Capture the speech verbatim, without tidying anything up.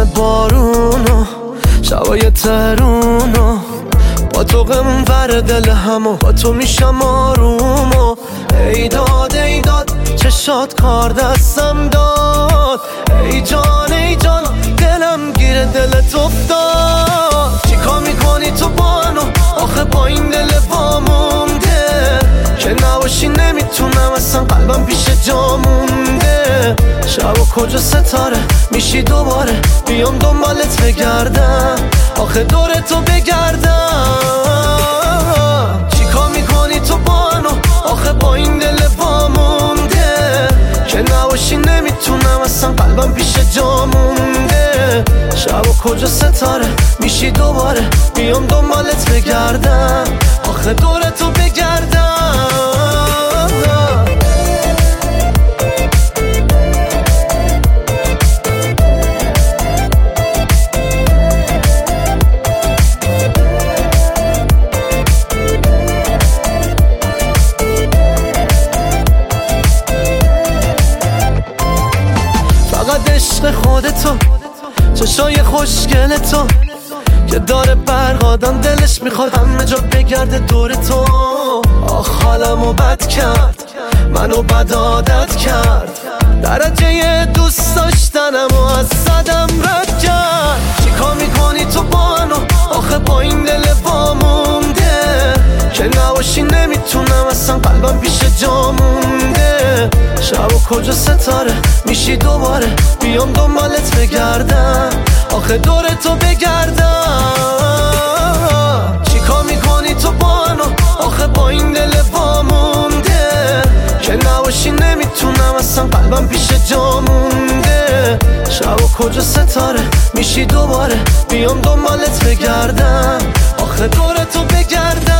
بارونو شبای ترونو با تو غمون بر دل همو با تو میشم آرومو ای داد ای داد چشات کار دستم داد ای جان ای جان دلم گیر دلت افتاد چیکار میکنی تو با منو آخه با این دل وامونده که نباشی نمیتونم اصلا قلبم پیش جا مونده شب و کجا ستاره میشی دوباره بیام دنبالت بگردم آخه دور تو بگردم چیکار میکنی تو با منو آخه با این دل وامونده که نباشی نمیتونم اصلا قلبم پیش جا مونده شب و کجا ستاره میشی دوباره بیام دنبالت بگردم آخه دور تو بگردم فقط عشق خودتو چشای خوشگل تو که داره برقادم دلش میخواد همه جا بگرده دور تو آخ حالمو بد کرد منو بد عادت کرد درجه دوست داشتنمو از صدم رد کرد چیکار میکنی تو با منو آخه با این دل وامونده که نباشی نمیتونم اصلا قلبم پیش جا مونده شب و کجا ستاره میشی دوباره بیام دنبالت بگردم آخه دور تو بگردم چیکار میکنی تو با منو آخه با این دل وامونده که نباشی نمیتونم اصلا قلبم پیش جا مونده شب و کجا ستاره میشی دوباره بیام دنبالت بگردم آخه دور تو بگردم